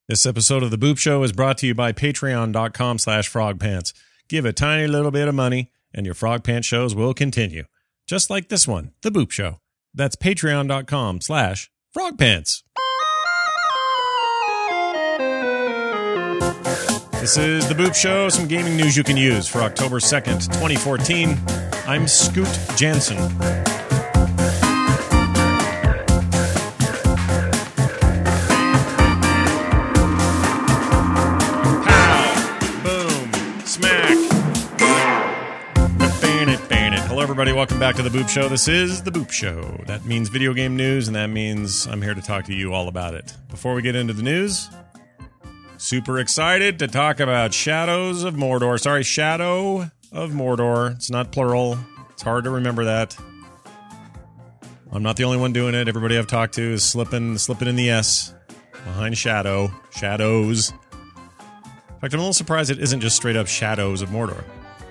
This episode of The Boop Show is brought to you by patreon.com/frogpants. Give a tiny little bit of money and your Frog Pants shows will continue. Just like this one, The Boop Show. That's patreon.com/frogpants. This is The Boop Show, some gaming news you can use for October 2nd, 2014. I'm Scoot Jansen. Hello, everybody. Welcome back to The Boop Show. This is The Boop Show. That means video game news, and that means I'm here to talk to you all about it. Before we get into the news, super excited to talk about Shadows of Mordor. Sorry, Shadow of Mordor. It's not plural. It's hard to remember that. I'm not the only one doing it. Everybody I've talked to is slipping in the S behind Shadow. Shadows. In fact, I'm a little surprised it isn't just straight up Shadows of Mordor.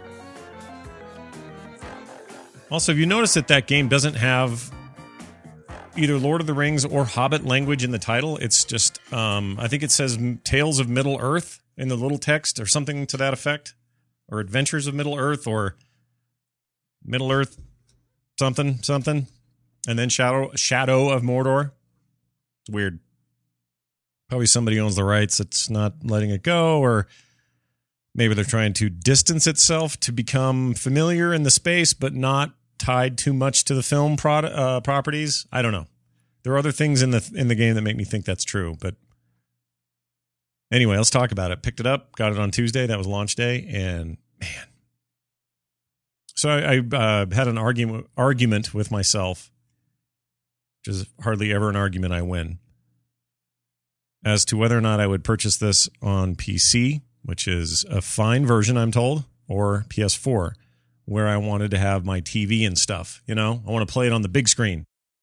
Also, have you noticed that game doesn't have either Lord of the Rings or Hobbit language in the title? It's just, I think it says Tales of Middle Earth in the little text or something to that effect. Or Adventures of Middle Earth or Middle Earth something. And then Shadow of Mordor. It's weird. Probably somebody owns the rights that's not letting it go, or maybe they're trying to distance itself to become familiar in the space, but not tied too much to the film properties. I don't know. There are other things in the game that make me think that's true. But anyway, let's talk about it. Picked it up, got it on Tuesday. That was launch day, and man. So I had an argument with myself, which is hardly ever an argument I win, as to whether or not I would purchase this on PC, which is a fine version, I'm told, or PS4, where I wanted to have my TV and stuff. You know, I want to play it on the big screen.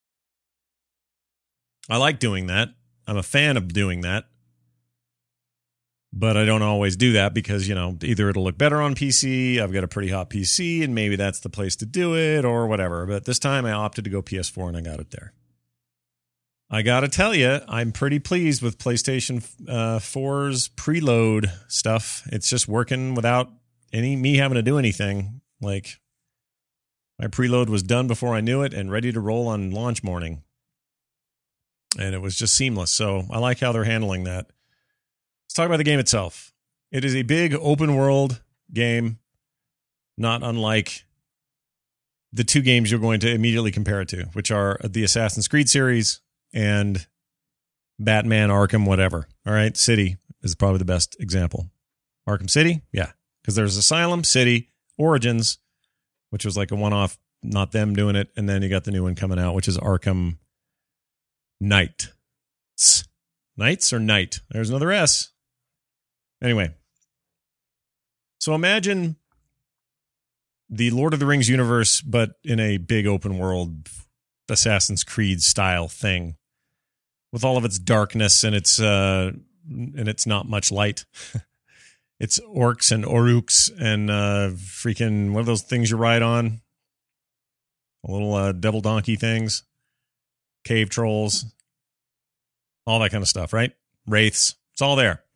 I like doing that. I'm a fan of doing that. But I don't always do that because, you know, either it'll look better on PC, I've got a pretty hot PC, and maybe that's the place to do it, or whatever. But this time I opted to go PS4, and I got it there. I gotta tell you, I'm pretty pleased with PlayStation 4's preload stuff. It's just working without me having to do anything. Like, my preload was done before I knew it and ready to roll on launch morning. And it was just seamless. So I like how they're handling that. Let's talk about the game itself. It is a big open world game, not unlike the two games you're going to immediately compare it to, which are the Assassin's Creed series and Batman Arkham whatever. All right, City is probably the best example. Arkham City? Yeah, because there's Asylum, City, Origins, which was like a one-off, not them doing it, and then you got the new one coming out, which is Arkham Knight. Knights or Knight? There's another S. Anyway, so imagine the Lord of the Rings universe, but in a big open world Assassin's Creed style thing, with all of its darkness and it's not much light. It's orcs and oruks and freaking, what are those things you ride on? A little devil donkey things, cave trolls, all that kind of stuff, right? Wraiths, it's all there.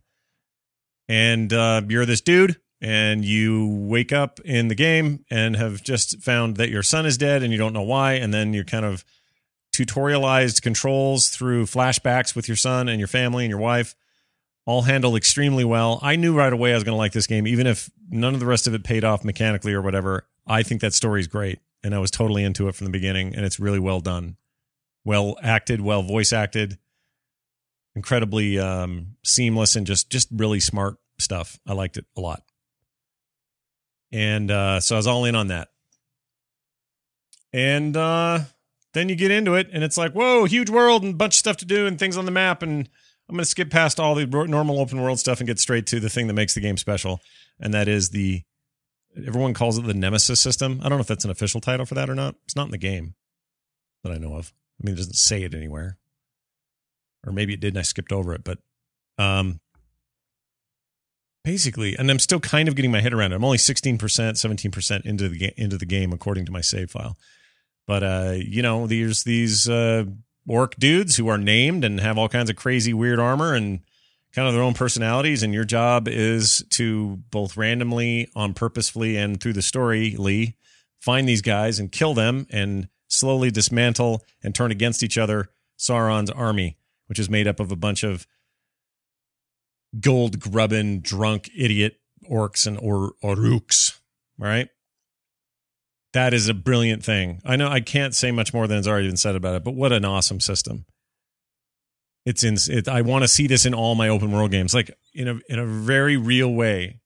And you're this dude, and you wake up in the game and have just found that your son is dead and you don't know why, and then you're kind of tutorialized controls through flashbacks with your son and your family and your wife, all handled extremely well. I knew right away I was going to like this game, even if none of the rest of it paid off mechanically or whatever. I think that story's great, and I was totally into it from the beginning, and it's really well done. Well acted, well voice acted, incredibly seamless, and just really smart stuff. I liked it a lot. And so I was all in on that. And then you get into it, and it's like, whoa, huge world and a bunch of stuff to do and things on the map, and I'm going to skip past all the normal open world stuff and get straight to the thing that makes the game special, and that is everyone calls it the Nemesis system. I don't know if that's an official title for that or not. It's not in the game that I know of. I mean, it doesn't say it anywhere. Or maybe it did and I skipped over it, but basically, and I'm still kind of getting my head around it. I'm only 16%, 17% into the game according to my save file. But there's these orc dudes who are named and have all kinds of crazy weird armor and kind of their own personalities, and your job is to both randomly, on purposefully, and through the story, Lee, find these guys and kill them and slowly dismantle and turn against each other Sauron's army, which is made up of a bunch of gold-grubbing, drunk, idiot orcs and Oruks, right? That is a brilliant thing. I know I can't say much more than has already been said about it, but what an awesome system. I want to see this in all my open world games, like in a very real way.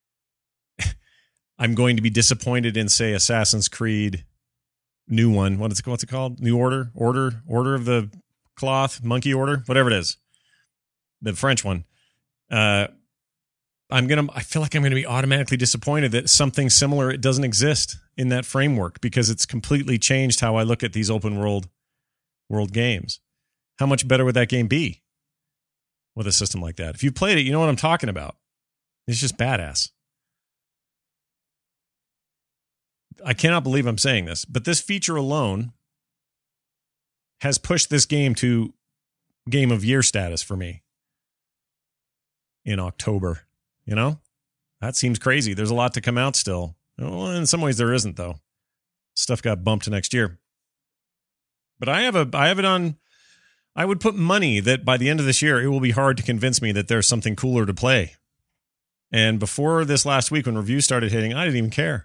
I'm going to be disappointed in, say, Assassin's Creed new one. What's it called? New Order of the Cloth, Monkey Order, whatever it is. The French one. I feel like I'm going to be automatically disappointed that something similar, it doesn't exist in that framework, because it's completely changed how I look at these open world games. How much better would that game be with a system like that? If you played it, you know what I'm talking about. It's just badass. I cannot believe I'm saying this, but this feature alone has pushed this game to Game of Year status for me in October. You know, that seems crazy. There's a lot to come out still. Well, in some ways there isn't, though. Stuff got bumped to next year. But I have it on. I would put money that by the end of this year, it will be hard to convince me that there's something cooler to play. And before this last week, when reviews started hitting, I didn't even care.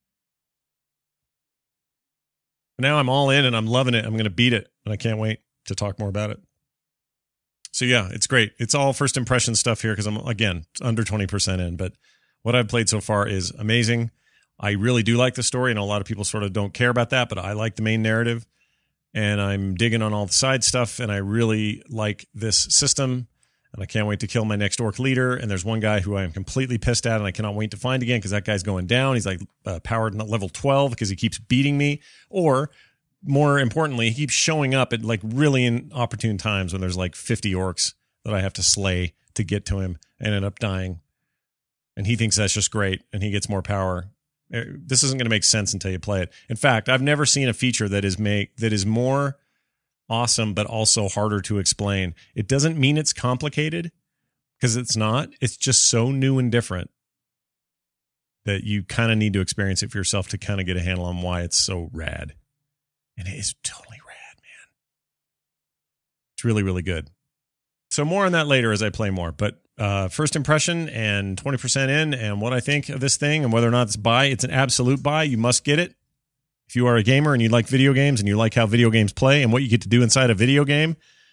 Now I'm all in and I'm loving it. I'm going to beat it, and I can't wait to talk more about it. So yeah, it's great. It's all first impression stuff here because I'm, again, under 20% in, but what I've played so far is amazing. I really do like the story, and a lot of people sort of don't care about that, but I like the main narrative, and I'm digging on all the side stuff, and I really like this system, and I can't wait to kill my next orc leader. And there's one guy who I am completely pissed at, and I cannot wait to find again because that guy's going down. He's like powered level 12 because he keeps beating me, or more importantly, he keeps showing up at like really inopportune times when there's like 50 orcs that I have to slay to get to him and end up dying. And he thinks that's just great, and he gets more power. This isn't going to make sense until you play it. In fact, I've never seen a feature that is more awesome but also harder to explain. It doesn't mean it's complicated, because it's not. It's just so new and different that you kind of need to experience it for yourself to kind of get a handle on why it's so rad. And it is totally rad, man. It's really, really good. So more on that later as I play more. But first impression and 20% in, and what I think of this thing and whether or not it's buy. It's an absolute buy. You must get it. If you are a gamer and you like video games and you like how video games play and what you get to do inside a video game,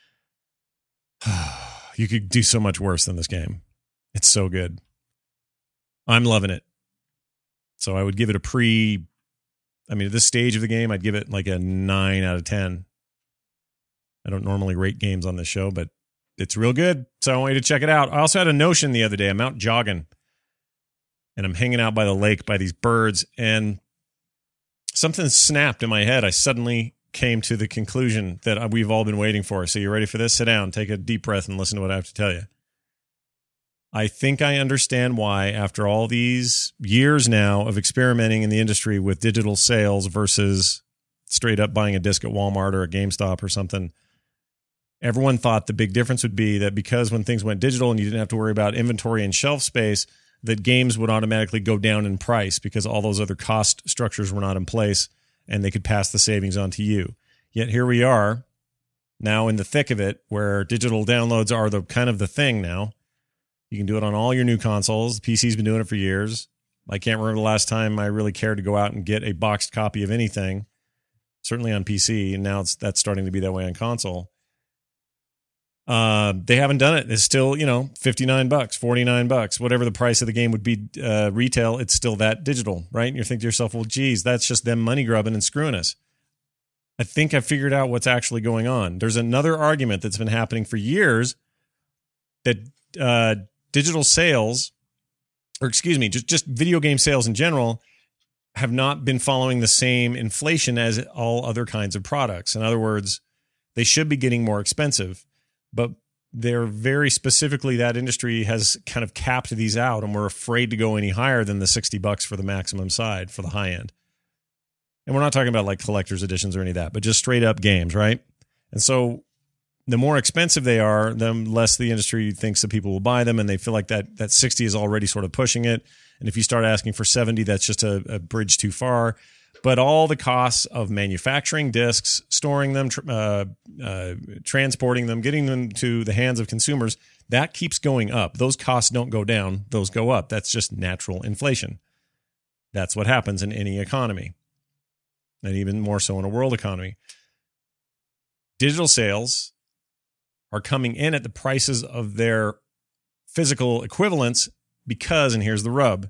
you could do so much worse than this game. It's so good. I'm loving it. So I would give it at this stage of the game, I'd give it like a 9 out of 10. I don't normally rate games on this show, but it's real good. So I want you to check it out. I also had a notion the other day. I'm out jogging, and I'm hanging out by the lake by these birds, and something snapped in my head. I suddenly came to the conclusion that we've all been waiting for. So you ready for this? Sit down, take a deep breath, and listen to what I have to tell you. I think I understand why, after all these years now of experimenting in the industry with digital sales versus straight up buying a disc at Walmart or a GameStop or something, everyone thought the big difference would be that because when things went digital and you didn't have to worry about inventory and shelf space, that games would automatically go down in price because all those other cost structures were not in place and they could pass the savings on to you. Yet here we are now in the thick of it, where digital downloads are the kind of the thing now. You can do it on all your new consoles. The PC's been doing it for years. I can't remember the last time I really cared to go out and get a boxed copy of anything, certainly on PC, and now that's starting to be that way on console. They haven't done it. It's still, $59, $49, whatever the price of the game would be retail. It's still that digital, right? And you think to yourself, well, geez, that's just them money grubbing and screwing us. I think I figured out what's actually going on. There's another argument that's been happening for years that digital sales, or excuse me, just video game sales in general, have not been following the same inflation as all other kinds of products. In other words, they should be getting more expensive, but they're very specifically, that industry has kind of capped these out, and we're afraid to go any higher than the $60 for the maximum side for the high end. And we're not talking about like collector's editions or any of that, but just straight up games, right? And so the more expensive they are, the less the industry thinks that people will buy them, and they feel like that 60 is already sort of pushing it. And if you start asking for 70, that's just a bridge too far. But all the costs of manufacturing discs, storing them, transporting them, getting them to the hands of consumers, that keeps going up. Those costs don't go down. Those go up. That's just natural inflation. That's what happens in any economy, and even more so in a world economy. Digital sales are coming in at the prices of their physical equivalents because, and here's the rub,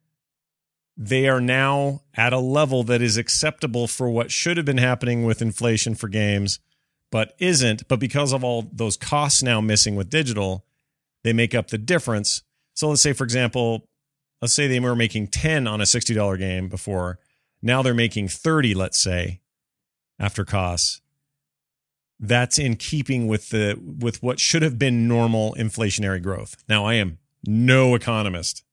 they are now at a level that is acceptable for what should have been happening with inflation for games, but isn't. But because of all those costs now missing with digital, they make up the difference. So let's say, for example, let's say they were making 10 on a $60 game before. Now they're making 30, let's say, after costs. That's in keeping with what should have been normal inflationary growth. Now, I am no economist,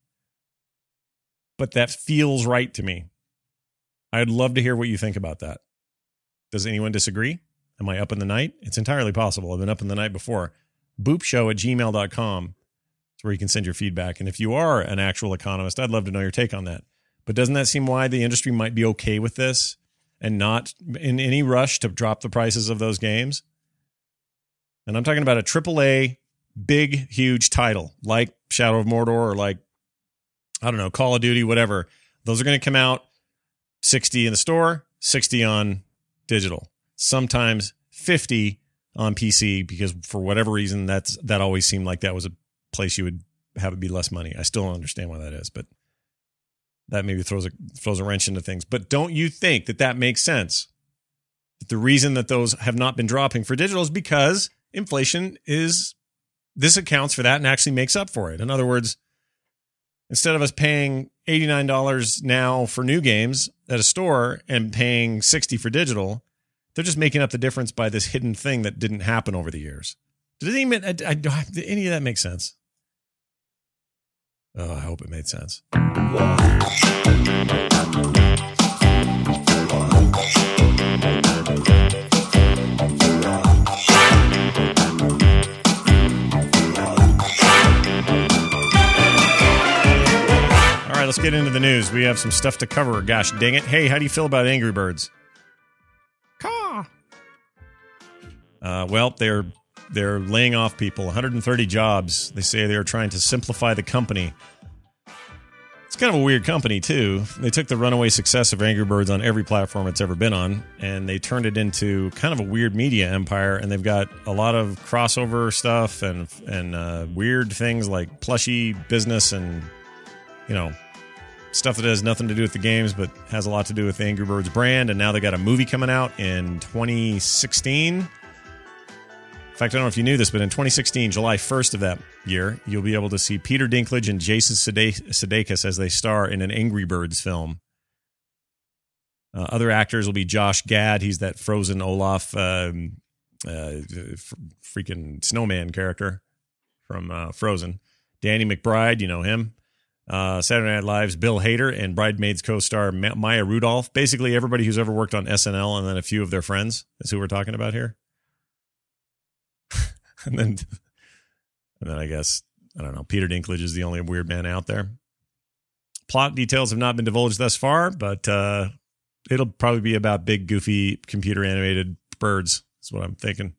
but that feels right to me. I'd love to hear what you think about that. Does anyone disagree? Am I up in the night? It's entirely possible. I've been up in the night before. boopshow@gmail.com is where you can send your feedback. And if you are an actual economist, I'd love to know your take on that. But doesn't that seem why the industry might be okay with this and not in any rush to drop the prices of those games? And I'm talking about a AAA, big, huge title like Shadow of Mordor or like, I don't know, Call of Duty, whatever. Those are going to come out 60 in the store, 60 on digital, sometimes 50 on PC, because for whatever reason, that always seemed like that was a place you would have it be less money. I still don't understand why that is, but that maybe throws a wrench into things. But don't you think that makes sense? That the reason that those have not been dropping for digital is because inflation this accounts for that and actually makes up for it. In other words, instead of us paying $89 now for new games at a store and paying $60 for digital, they're just making up the difference by this hidden thing that didn't happen over the years. Did any of that make sense? Oh, I hope it made sense. All right, let's get into the news. We have some stuff to cover. Gosh dang it. Hey, how do you feel about Angry Birds? Caw. Well, they're laying off people, 130 jobs. They say they're trying to simplify the company. It's kind of a weird company, too. They took the runaway success of Angry Birds on every platform it's ever been on, and they turned it into kind of a weird media empire, and they've got a lot of crossover stuff and weird things like plushie business and, stuff that has nothing to do with the games but has a lot to do with the Angry Birds brand. And now they got a movie coming out in 2016. In fact, I don't know if you knew this, but in 2016, July 1st of that year, you'll be able to see Peter Dinklage and Jason Sudeikis as they star in an Angry Birds film. Other actors will be Josh Gad. He's that frozen Olaf freaking snowman character from Frozen. Danny McBride, you know him. Saturday Night Live's Bill Hader and Bridesmaids co-star Maya Rudolph. Basically, everybody who's ever worked on SNL and then a few of their friends is who we're talking about here. and then I guess, I don't know, Peter Dinklage is the only weird man out there. Plot details have not been divulged thus far, but it'll probably be about big, goofy, computer-animated birds, is what I'm thinking.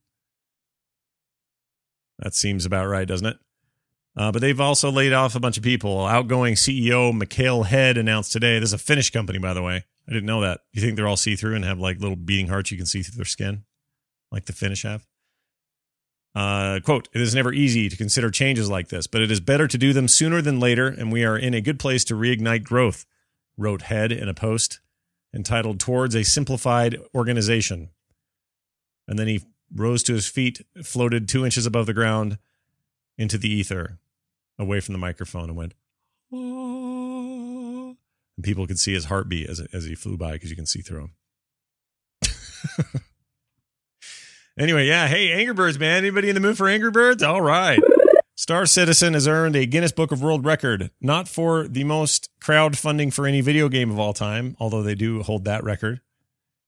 That seems about right, doesn't it? But they've also laid off a bunch of people. Outgoing CEO Mikhail Head announced today, this is a Finnish company, by the way. I didn't know that. You think they're all see-through and have like little beating hearts you can see through their skin, like the Finnish have? Quote, "It is never easy to consider changes like this, but it is better to do them sooner than later, and we are in a good place to reignite growth," wrote Head in a post entitled "Towards a Simplified Organization." And then he rose to his feet, floated 2 inches above the ground into the ether, away from the microphone, and went, "Oh." And people could see his heartbeat as he flew by because you can see through him. Anyway, yeah. Hey, Angry Birds, man. Anybody in the mood for Angry Birds? All right. Star Citizen has earned a Guinness Book of World Record, not for the most crowdfunding for any video game of all time, although they do hold that record,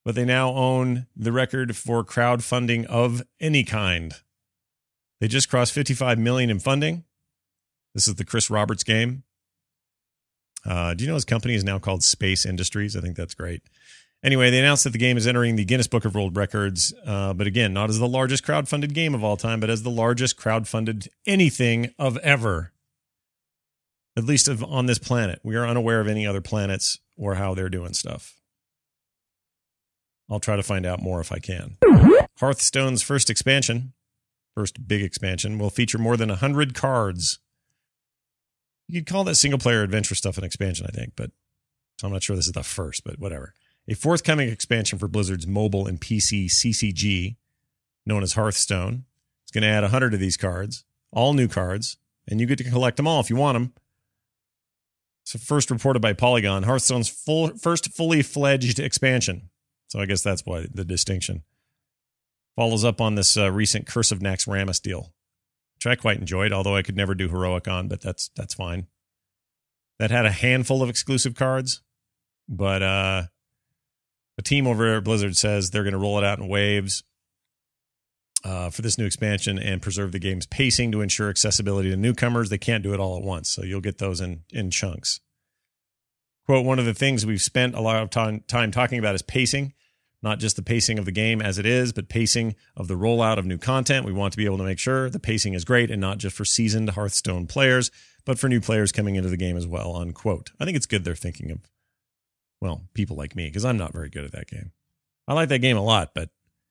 but they now own the record for crowdfunding of any kind. They just crossed $55 million in funding. This is the Chris Roberts game. Do you know his company is now called Space Industries? I think that's great. Anyway, they announced that the game is entering the Guinness Book of World Records, but again, not as the largest crowdfunded game of all time, but as the largest crowdfunded anything of ever, at least on this planet. We are unaware of any other planets or how they're doing stuff. I'll try to find out more if I can. Hearthstone's first big expansion, will feature more than 100 cards. You could call that single-player adventure stuff an expansion, I think, but so I'm not sure this is the first, but whatever. A forthcoming expansion for Blizzard's mobile and PC CCG, known as Hearthstone. It's going to add 100 of these cards, all new cards, and you get to collect them all if you want them. So first reported by Polygon, Hearthstone's first fully fledged expansion. So I guess that's why the distinction. Follows up on this recent Curse of Naxxramas deal, which I quite enjoyed, although I could never do Heroic on, but that's fine. That had a handful of exclusive cards, but the team over at Blizzard says they're going to roll it out in waves for this new expansion and preserve the game's pacing to ensure accessibility to newcomers. They can't do it all at once, so you'll get those in chunks. Quote, one of the things we've spent a lot of time talking about is pacing, not just the pacing of the game as it is, but pacing of the rollout of new content. We want to be able to make sure the pacing is great and not just for seasoned Hearthstone players, but for new players coming into the game as well, unquote. I think it's good they're thinking of, well, people like me, because I'm not very good at that game. I like that game a lot, but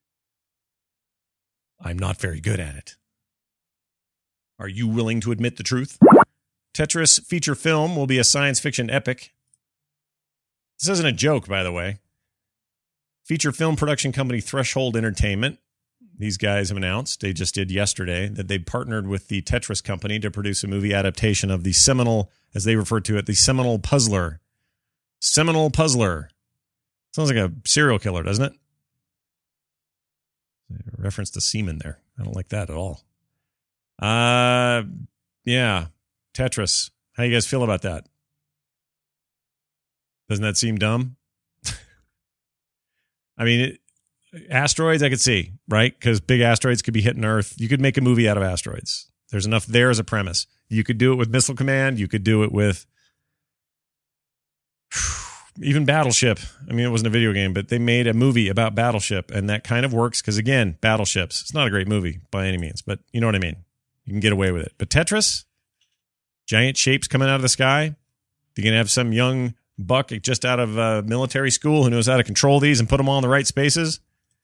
I'm not very good at it. Are you willing to admit the truth? Tetris feature film will be a science fiction epic. This isn't a joke, by the way. Feature film production company Threshold Entertainment. These guys have announced, they just did yesterday, that they partnered with the Tetris company to produce a movie adaptation of the seminal, as they refer to it, the Seminole Puzzler. Seminole Puzzler. Sounds like a serial killer, doesn't it? A reference to semen there. I don't like that at all. Yeah. Tetris. How you guys feel about that? Doesn't that seem dumb? I mean, asteroids I could see, right? Because big asteroids could be hitting Earth. You could make a movie out of asteroids. There's enough there as a premise. You could do it with Missile Command. You could do it with even Battleship. I mean, it wasn't a video game, but they made a movie about Battleship, and that kind of works because, again, battleships. It's not a great movie by any means, but you know what I mean. You can get away with it. But Tetris, giant shapes coming out of the sky. You're going to have some young buck just out of military school who knows how to control these and put them all in the right spaces.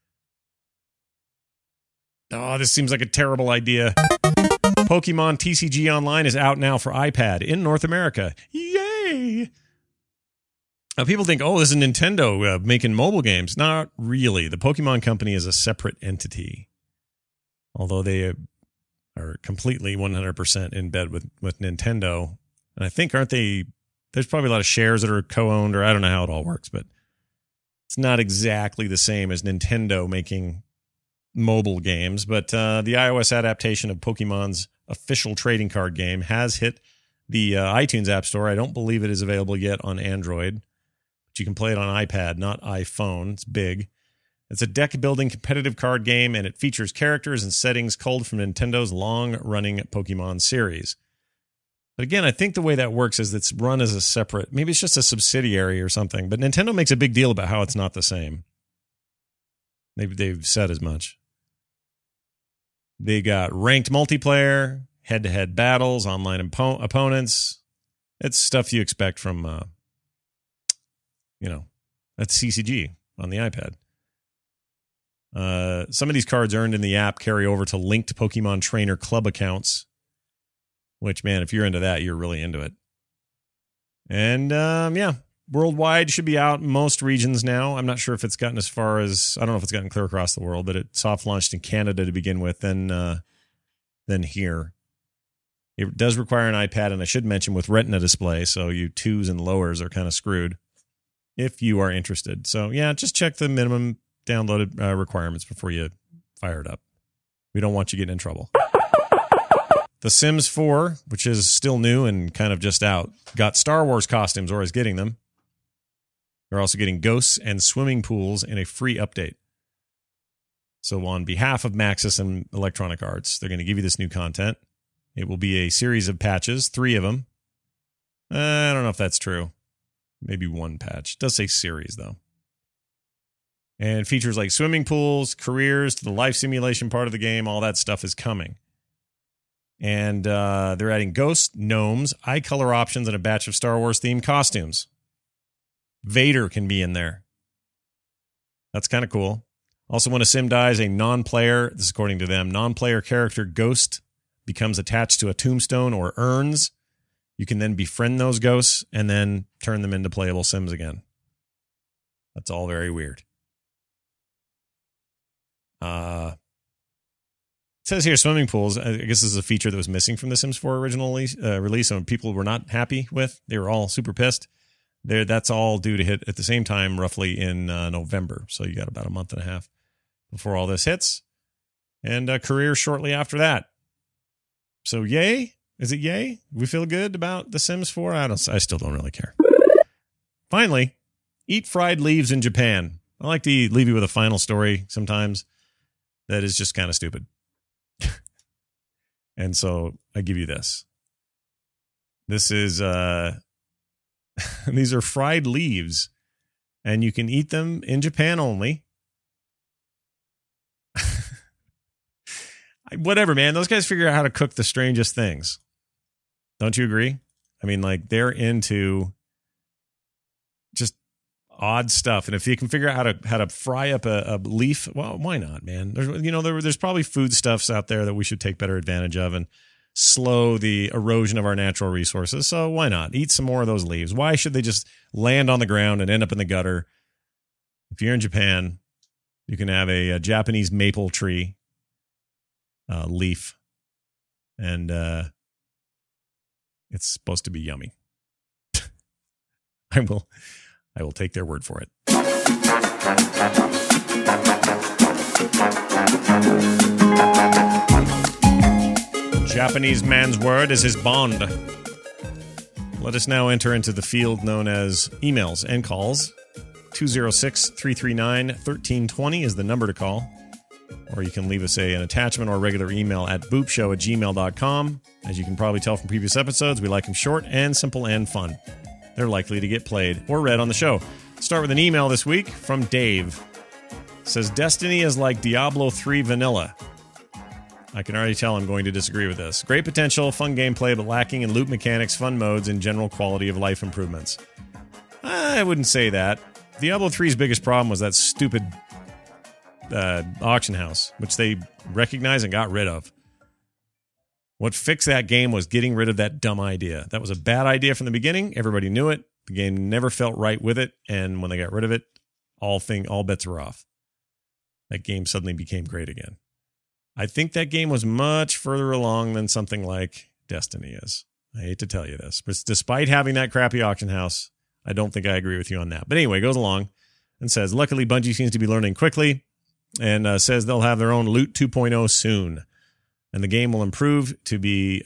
Oh, this seems like a terrible idea. Pokemon TCG Online is out now for iPad in North America. Yay! Now, people think, oh, this is Nintendo making mobile games. Not really. The Pokemon Company is a separate entity. Although they are completely 100% in bed with Nintendo. And I think, aren't they... There's probably a lot of shares that are co-owned, or I don't know how it all works, but it's not exactly the same as Nintendo making mobile games. But the iOS adaptation of Pokemon's official trading card game has hit the iTunes App Store. I don't believe it is available yet on Android, but you can play it on iPad, not iPhone. It's big. It's a deck-building competitive card game, and it features characters and settings culled from Nintendo's long-running Pokemon series. But again, I think the way that works is it's run as a separate, maybe it's just a subsidiary or something, but Nintendo makes a big deal about how it's not the same. They've said as much. They got ranked multiplayer, head-to-head battles, online opponents. It's stuff you expect from, that's CCG on the iPad. Some of these cards earned in the app carry over to linked Pokemon Trainer Club accounts. Which, man, if you're into that, you're really into it. And, worldwide should be out in most regions now. I'm not sure if it's gotten as far as, I don't know if it's gotten clear across the world, but it soft launched in Canada to begin with, then here. It does require an iPad, and I should mention with Retina display, so you twos and lowers are kind of screwed if you are interested. So, yeah, just check the minimum downloaded requirements before you fire it up. We don't want you getting in trouble. The Sims 4, which is still new and kind of just out, got Star Wars costumes, or is getting them. They're also getting ghosts and swimming pools in a free update. So on behalf of Maxis and Electronic Arts, they're going to give you this new content. It will be a series of patches, 3 of them. I don't know if that's true. Maybe 1 patch. It does say series, though. And features like swimming pools, careers, the life simulation part of the game, all that stuff is coming. And they're adding ghosts, gnomes, eye color options, and a batch of Star Wars-themed costumes. Vader can be in there. That's kind of cool. Also, when a sim dies, a non-player, this is according to them, non-player character ghost becomes attached to a tombstone or urns. You can then befriend those ghosts and then turn them into playable sims again. That's all very weird. It says here swimming pools. I guess this is a feature that was missing from the Sims 4 original release, and people were not happy with. They were all super pissed. That's all due to hit at the same time, roughly in November. So you got about a month and a half before all this hits, and a career shortly after that. So yay? Is it yay? We feel good about the Sims 4? I still don't really care. Finally, eat fried leaves in Japan. I like to leave you with a final story sometimes that is just kind of stupid. And so I give you this. This is these are fried leaves, and you can eat them in Japan only. Whatever, man. Those guys figure out how to cook the strangest things. Don't you agree? I mean, like, they're into just odd stuff. And if you can figure out how to fry up a leaf, well, why not, man? There's probably foodstuffs out there that we should take better advantage of and slow the erosion of our natural resources. So why not? Eat some more of those leaves. Why should they just land on the ground and end up in the gutter? If you're in Japan, you can have a Japanese maple tree leaf, and it's supposed to be yummy. I will take their word for it. Japanese man's word is his bond. Let us now enter into the field known as emails and calls. 206-339-1320 is the number to call. Or you can leave us an attachment or a regular email at boopshow@gmail.com. As you can probably tell from previous episodes, we like them short and simple and fun. They're likely to get played or read on the show. Start with an email this week from Dave. It says, Destiny is like Diablo 3 vanilla. I can already tell I'm going to disagree with this. Great potential, fun gameplay, but lacking in loot mechanics, fun modes, and general quality of life improvements. I wouldn't say that. Diablo 3's biggest problem was that stupid auction house, which they recognized and got rid of. What fixed that game was getting rid of that dumb idea. That was a bad idea from the beginning. Everybody knew it. The game never felt right with it, and when they got rid of it, all bets were off. That game suddenly became great again. I think that game was much further along than something like Destiny is. I hate to tell you this, but despite having that crappy auction house, I don't think I agree with you on that. But anyway, goes along and says, luckily Bungie seems to be learning quickly, and says they'll have their own Loot 2.0 soon. And the game will improve to be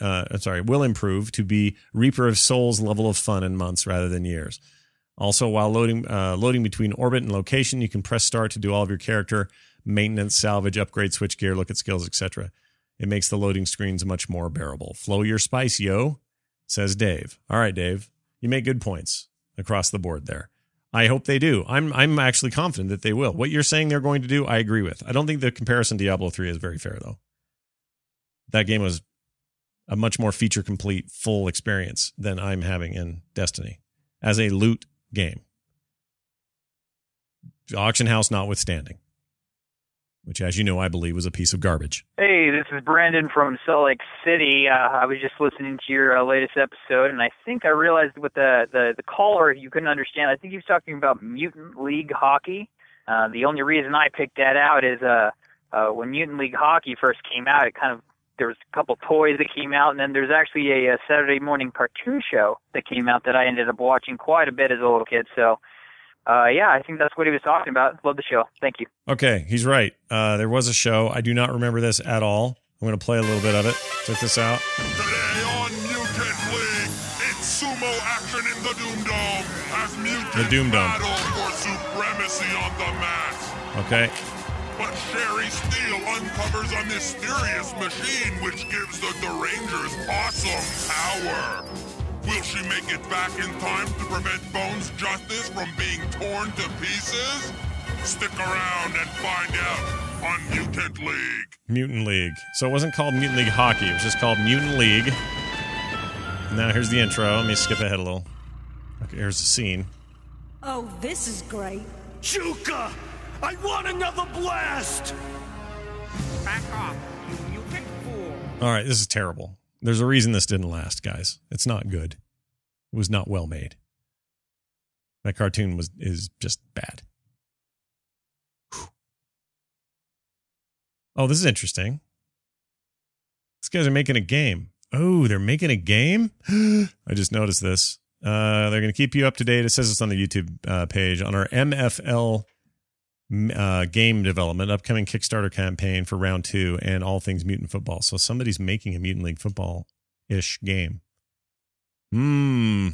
Reaper of Souls level of fun in months rather than years. Also, while loading between orbit and location, you can press start to do all of your character maintenance, salvage, upgrade, switch gear, look at skills, etc. It makes the loading screens much more bearable. Flow your spice, yo, says Dave. All right, Dave, you make good points across the board there. I hope they do. I'm actually confident that they will. What you're saying they're going to do, I agree with. I don't think the comparison to Diablo 3 is very fair, though. That game was a much more feature-complete, full experience than I'm having in Destiny as a loot game. Auction house notwithstanding, which, as you know, I believe was a piece of garbage. Hey, this is Brandon from Salt Lake City. I was just listening to your latest episode, and I think I realized with the caller you couldn't understand. I think he was talking about Mutant League Hockey. The only reason I picked that out is when Mutant League Hockey first came out, there was a couple toys that came out, and then there's actually a Saturday morning cartoon show that came out that I ended up watching quite a bit as a little kid. So, yeah, I think that's what he was talking about. Love the show. Thank you. Okay, he's right. There was a show. I do not remember this at all. I'm going to play a little bit of it. Check this out. Today on Mutant League, It's sumo action in the Doom Dome as mutants The Doom Dome. battle for supremacy on the mat. Okay. But Sherry Steele uncovers a mysterious machine which gives the Derangers awesome power. Will she make it back in time to prevent Bones Justice from being torn to pieces? Stick around and find out on Mutant League. Mutant League. So it wasn't called Mutant League Hockey. It was just called Mutant League. Now here's the intro. Let me skip ahead a little. Okay, here's the scene. Oh, this is great. Chuka! I want another blast! Back off, you mutant fool. All right, this is terrible. There's a reason this didn't last, guys. It's not good. It was not well made. That cartoon is just bad. Whew. Oh, this is interesting. These guys are making a game. Oh, they're making a game? I just noticed this. They're going to keep you up to date. It says it's on the YouTube page on our MFL game development, upcoming Kickstarter campaign for round 2 and all things mutant football. So somebody's making a Mutant League football-ish game. The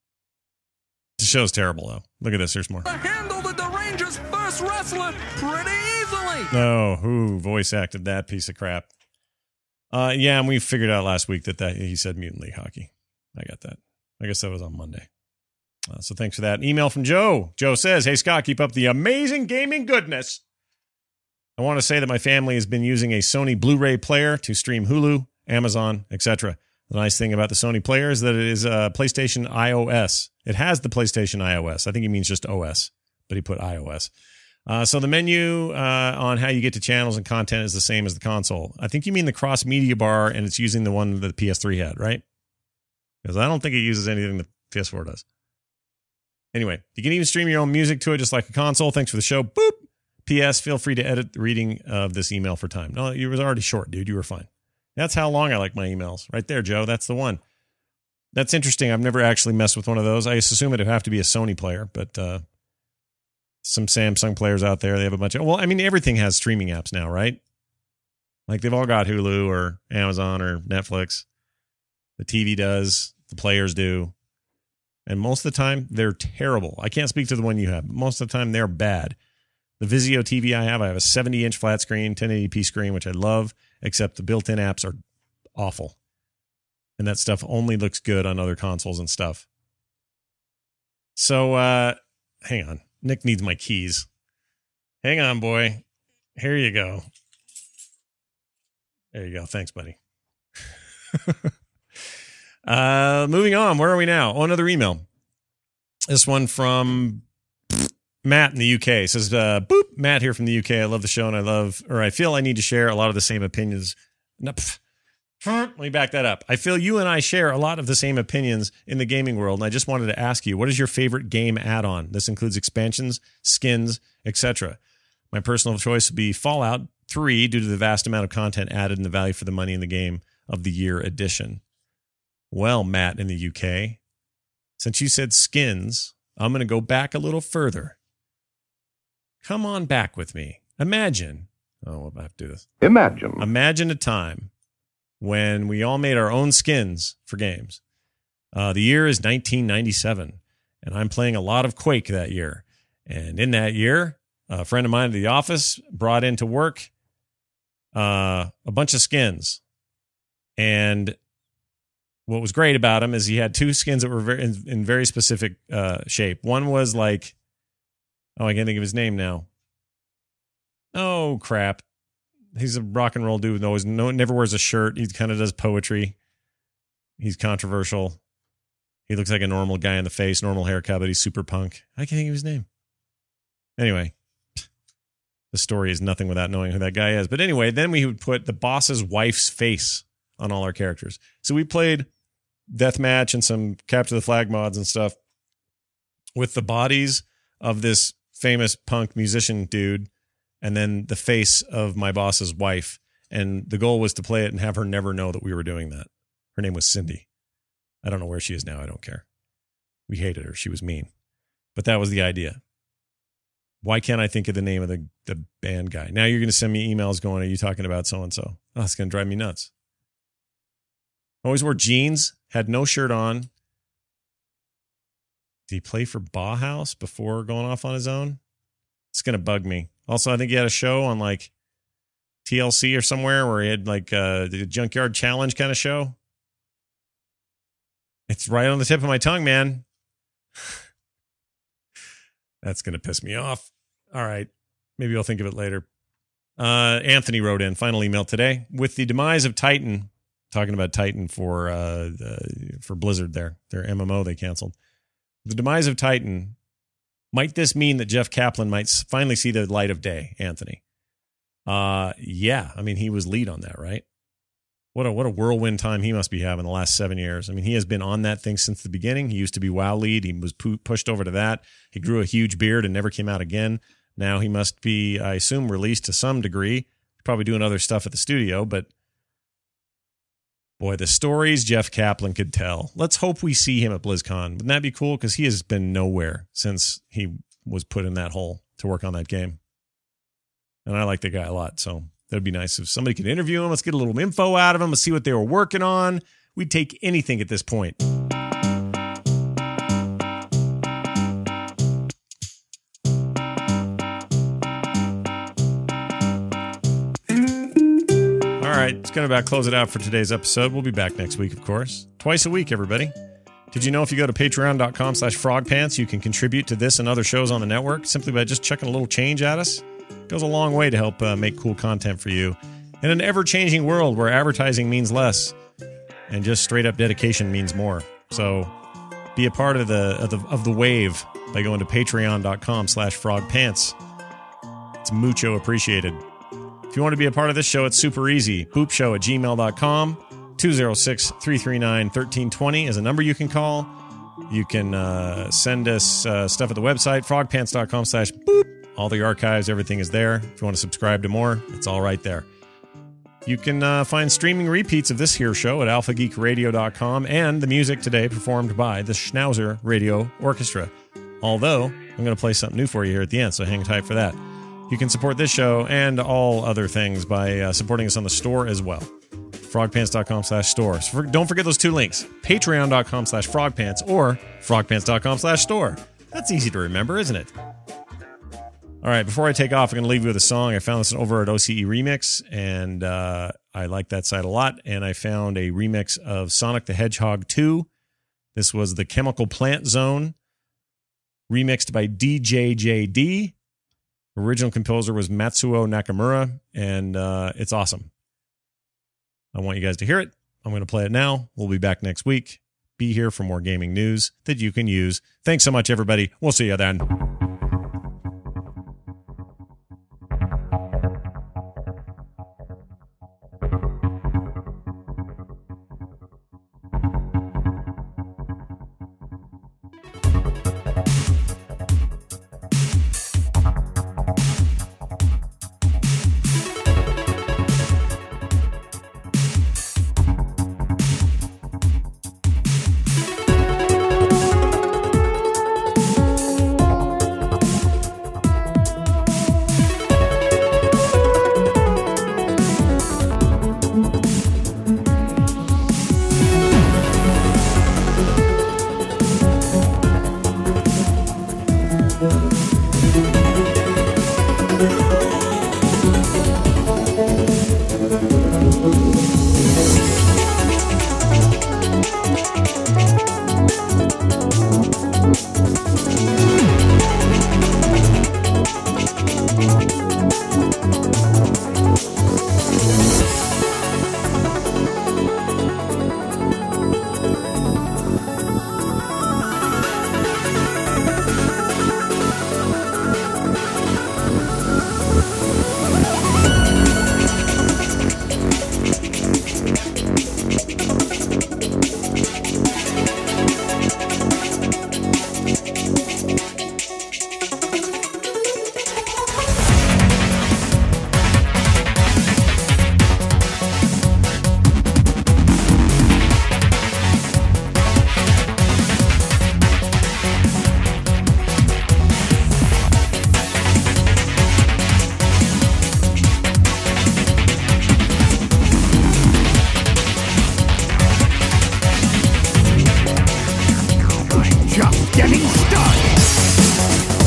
show's terrible, though. Look at this. Here's more. Handle the Derangers first wrestler pretty easily! Oh, who voice acted that piece of crap? Yeah, and we figured out last week that he said Mutant League Hockey. I got that. I guess that was on Monday. So thanks for that. Email from Joe. Joe says, hey, Scott, keep up the amazing gaming goodness. I want to say that my family has been using a Sony Blu-ray player to stream Hulu, Amazon, etc. The nice thing about the Sony player is that it is PlayStation iOS. It has the PlayStation iOS. I think he means just OS, but he put iOS. So the menu on how you get to channels and content is the same as the console. I think you mean the cross-media bar, and it's using the one that the PS3 had, right? Because I don't think it uses anything the PS4 does. Anyway, you can even stream your own music to it just like a console. Thanks for the show. Boop. P.S. Feel free to edit the reading of this email for time. No, it was already short, dude. You were fine. That's how long I like my emails. Right there, Joe. That's the one. That's interesting. I've never actually messed with one of those. I assume it would have to be a Sony player, but some Samsung players out there, they have a bunch of... Well, I mean, everything has streaming apps now, right? Like, they've all got Hulu or Amazon or Netflix. The TV does. The players do. And most of the time, they're terrible. I can't speak to the one you have, but most of the time, they're bad. The Vizio TV I have a 70-inch flat screen, 1080p screen, which I love, except the built-in apps are awful. And that stuff only looks good on other consoles and stuff. So, hang on. Nick needs my keys. Hang on, boy. Here you go. There you go. Thanks, buddy. Moving on. Where are we now? Oh, another email. This one from Matt in the UK. It says, boop, Matt here from the UK. I love the show and I feel I need to share a lot of the same opinions. No, let me back that up. I feel you and I share a lot of the same opinions in the gaming world, and I just wanted to ask you, what is your favorite game add-on? This includes expansions, skins, etc. My personal choice would be Fallout 3 due to the vast amount of content added and the value for the money in the game of the year edition. Well, Matt in the UK, since you said skins, I'm going to go back a little further. Come on back with me. Imagine. Oh, we'll have to do this. Imagine a time when we all made our own skins for games. The year is 1997, and I'm playing a lot of Quake that year. And in that year, a friend of mine at the office brought into work a bunch of skins. And what was great about him is he had two skins that were in very specific shape. One was like, I can't think of his name now. Oh, crap. He's a rock and roll dude. Never wears a shirt. He kind of does poetry. He's controversial. He looks like a normal guy in the face, normal haircut, but he's super punk. I can't think of his name. Anyway, the story is nothing without knowing who that guy is. But anyway, then we would put the boss's wife's face on all our characters. So we played Deathmatch and some Capture the Flag mods and stuff with the bodies of this famous punk musician dude and then the face of my boss's wife. And the goal was to play it and have her never know that we were doing that. Her name was Cindy. I don't know where she is now. I don't care. We hated her. She was mean. But that was the idea. Why can't I think of the name of the band guy? Now you're going to send me emails going, are you talking about so-and-so? Oh, it's going to drive me nuts. Always wore jeans, had no shirt on, Did he play for Bauhaus before going off on his own? It's going to bug me. Also, I think he had a show on like TLC or somewhere where he had like the Junkyard Challenge kind of show. It's right on the tip of my tongue, man. That's going to piss me off. All right. Maybe I'll think of it later. Anthony wrote in, final email today. With the demise of Titan, talking about Titan for Blizzard their MMO they canceled. The demise of Titan, might this mean that Jeff Kaplan might finally see the light of day, Anthony? Yeah. I mean, he was lead on that, right? What a whirlwind time he must be having the last 7 years. I mean, he has been on that thing since the beginning. He used to be WoW lead. He was pushed over to that. He grew a huge beard and never came out again. Now he must be, I assume, released to some degree. Probably doing other stuff at the studio, but boy, the stories Jeff Kaplan could tell. Let's hope we see him at BlizzCon. Wouldn't that be cool? Because he has been nowhere since he was put in that hole to work on that game. And I like the guy a lot, so that'd be nice if somebody could interview him. Let's get a little info out of him. Let's see what they were working on. We'd take anything at this point. All right, it's going to about close it out for today's episode. We'll be back next week, of course. Twice a week, everybody. Did you know if you go to patreon.com/frogpants, you can contribute to this and other shows on the network simply by just chucking a little change at us? It goes a long way to help make cool content for you. In an ever-changing world where advertising means less and just straight-up dedication means more. So be a part of the wave by going to patreon.com/frogpants. It's mucho appreciated. If you want to be a part of this show, it's super easy. boopshow@gmail.com. 206-339-1320 is a number you can call. You can send us stuff at the website, frogpants.com/boop. All the archives, everything is there. If you want to subscribe to more, it's all right there. You can find streaming repeats of this here show at alphageekradio.com and the music today performed by the Schnauzer Radio Orchestra. Although, I'm going to play something new for you here at the end, so hang tight for that. You can support this show and all other things by supporting us on the store as well. frogpants.com/store. So don't forget those two links. Patreon.com/frogpants or frogpants.com/store. That's easy to remember, isn't it? All right, before I take off, I'm going to leave you with a song. I found this over at OCE Remix, and I like that site a lot. And I found a remix of Sonic the Hedgehog 2. This was the Chemical Plant Zone, remixed by DJJD. Original composer was Matsuo Nakamura, and it's awesome. I want you guys to hear it. I'm going to play it now. We'll be back next week. Be here for more gaming news that you can use. Thanks so much, everybody. We'll see you then. getting started.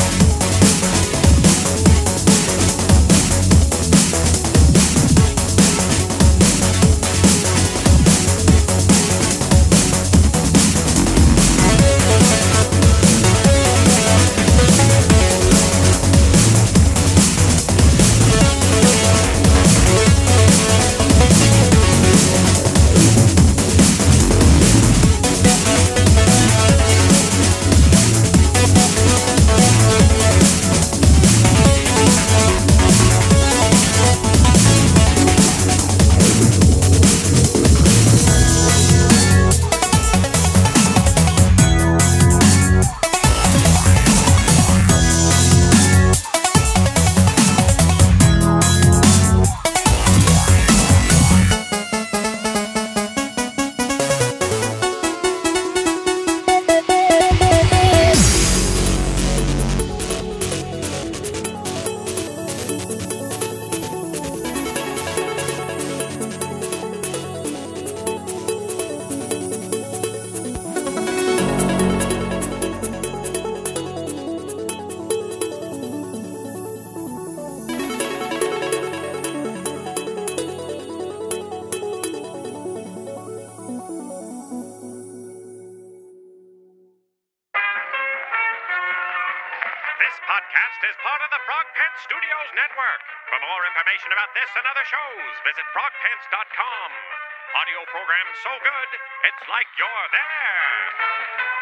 This podcast is part of the Frog Pants Studios Network. For more information about this and other shows, visit frogpants.com. Audio program so good, it's like you're there.